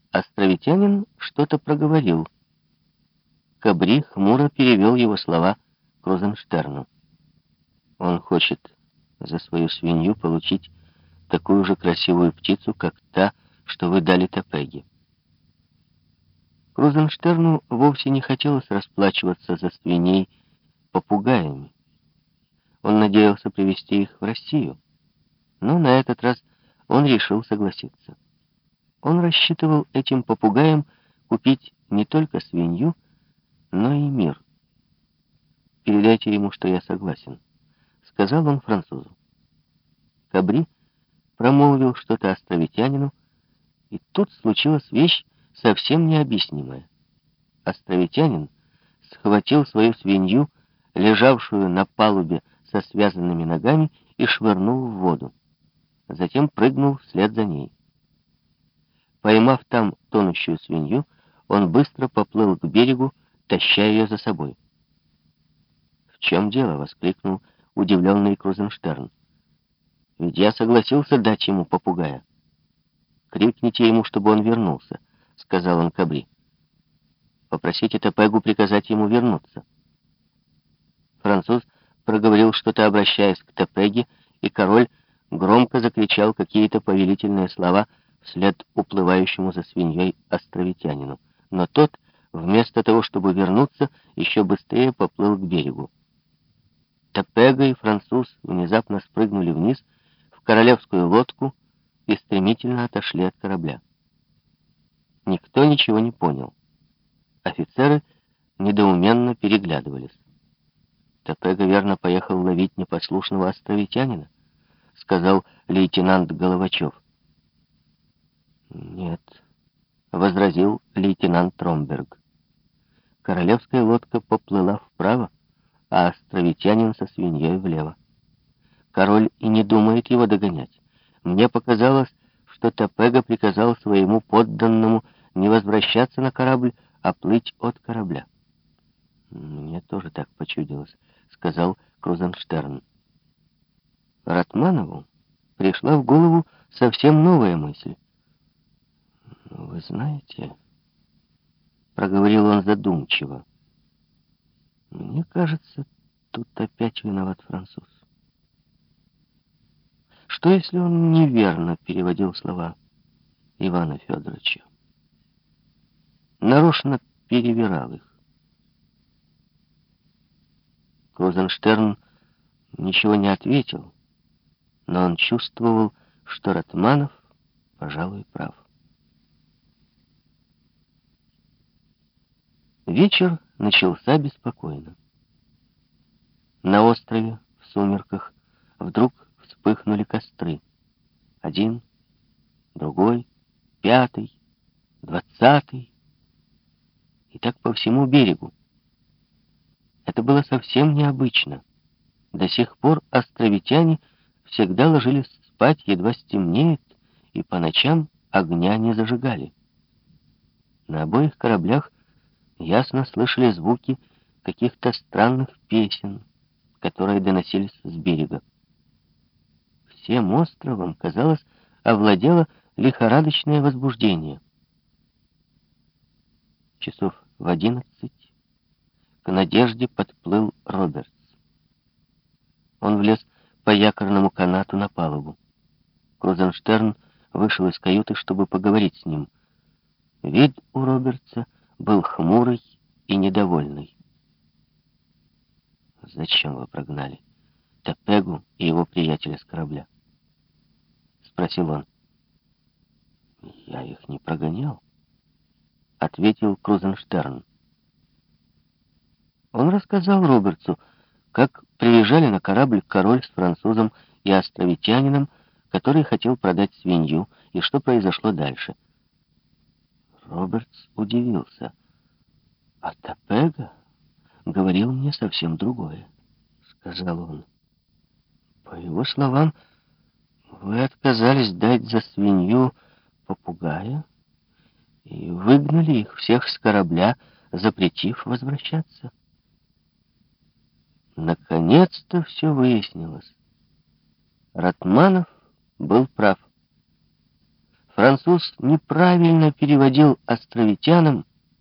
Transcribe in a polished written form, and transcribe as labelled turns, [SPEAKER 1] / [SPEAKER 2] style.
[SPEAKER 1] Островитянин что-то проговорил. Кабри хмуро перевел его слова Крузенштерну. Он хочет за свою свинью получить такую же красивую птицу, как та, что вы дали Топеге. Крузенштерну вовсе не хотелось расплачиваться за свиней попугаями. Он надеялся привезти их в Россию, но на этот раз он решил согласиться. Он рассчитывал этим попугаям купить не только свинью, но и мир. «Передайте ему, что я согласен», — сказал он французу. Кабри промолвил что-то островитянину, и тут случилась вещь совсем необъяснимая. Островитянин схватил свою свинью, лежавшую на палубе со связанными ногами, и швырнул в воду. Затем прыгнул вслед за ней. Поймав там тонущую свинью, он быстро поплыл к берегу, таща ее за собой. «В чем дело?» — воскликнул удивленный Крузенштерн. «Ведь я согласился дать ему попугая». «Крикните ему, чтобы он вернулся», — сказал он Кабри. «Попросите Топегу приказать ему вернуться». Француз проговорил что-то, обращаясь к Топеге, и король громко закричал какие-то повелительные слова вслед уплывающему за свиньей островитянину. Но тот, вместо того, чтобы вернуться, еще быстрее поплыл к берегу. Топега и француз внезапно спрыгнули вниз в королевскую лодку и стремительно отошли от корабля. Никто ничего не понял. Офицеры недоуменно переглядывались. «Топега верно поехал ловить непослушного островитянина», — сказал лейтенант Головачев. «Нет», — возразил лейтенант Тромберг. Королевская лодка поплыла вправо, а островитянин со свиньей влево. Король и не думает его догонять. Мне показалось, что Топега приказал своему подданному не возвращаться на корабль, а плыть от корабля. «Мне тоже так почудилось», — сказал Крузенштерн. Ратманову пришла в голову совсем новая мысль. «Вы знаете...» — проговорил он задумчиво. «Мне кажется, тут опять виноват француз. Что, если он неверно переводил слова Ивана Федоровича? Нарочно перевирал их». Крузенштерн ничего не ответил, но он чувствовал, что Ратманов, пожалуй, прав. Вечер начался беспокойно. На острове в сумерках вдруг вспыхнули костры. Один, другой, 5-й, 20-й. И так по всему берегу. Это было совсем необычно. До сих пор островитяне всегда ложились спать, едва стемнеет, и по ночам огня не зажигали. На обоих кораблях ясно слышали звуки каких-то странных песен, которые доносились с берега. Всем островом, казалось, овладело лихорадочное возбуждение. Часов в 11 к Надежде подплыл Робертс. Он влез по якорному канату на палубу. Крузенштерн вышел из каюты, чтобы поговорить с ним. Вид у Робертса был хмурый и недовольный. «Зачем вы прогнали Топегу и его приятеля с корабля?» — спросил он. «Я их не прогонял», — ответил Крузенштерн. Он рассказал Робертсу, как приезжали на корабль король с французом и островитянином, который хотел продать свинью, и что произошло дальше. Робертс удивился. «А Топега говорил мне совсем другое», — сказал он. «По его словам, вы отказались дать за свинью попугая и выгнали их всех с корабля, запретив возвращаться». Наконец-то все выяснилось. Ратманов был прав. Француз неправильно переводил островитянам